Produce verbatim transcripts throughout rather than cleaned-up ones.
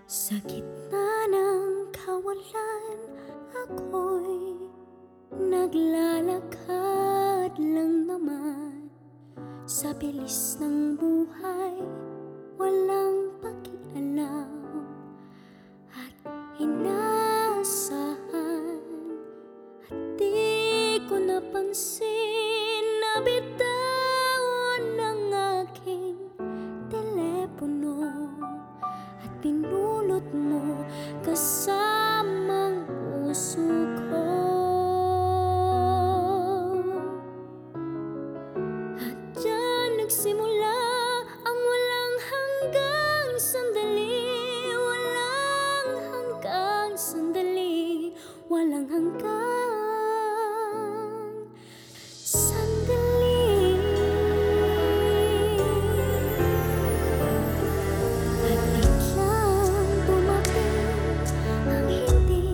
Sa gitna ng kawalan, ako'y naglalakad lang naman. Sa bilis ng buhay, walang pakialam at inaasahan. At di ko napansin na bitawan ng aking telepono at pinulot mo kasamang puso ko. At dyan nagsimula ang walang hanggang sandali, walang hanggang sandali, walang hanggang sandali. At biglang dumating ang hindi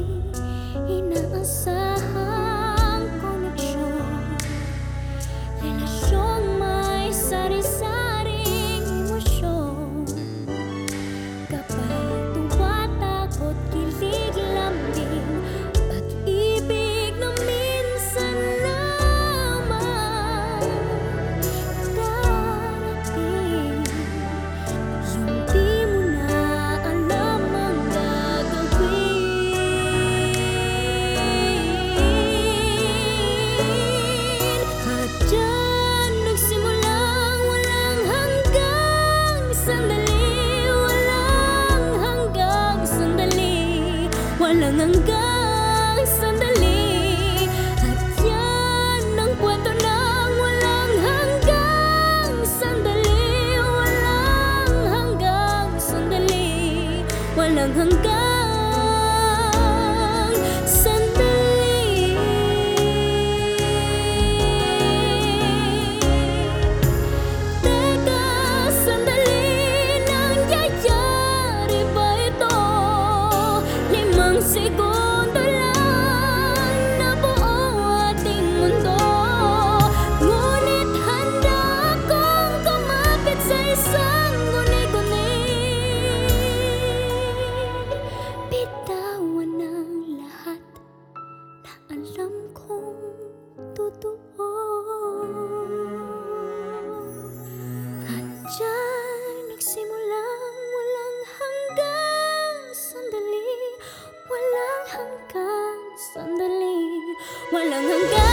inaasahang koneksyon, relasyong may sari-saring emosyon, kapag tuwa, takot, kilig, lambing, pag-ibig na minsan lamang darating. Yung di mo na alam ang gagawin. At dyan nagsimula ang walang hanggang sandali, walang hanggang sandali, walang hanggang sandali. At yan ang kwento ng walang hanggang sandali, walang hanggang sandali, walang hanggang sandali. Teka, sandali, nangyayari ba ito? Limang segundo lang nabuo ating mundo, ngunit handa akong kumapit sa isang guni-guni. Bitawan ang lahat na alam kong totoo. At dyan nagsimula ang walang hanggang sandali, walang hanggang sandali, walang hanggang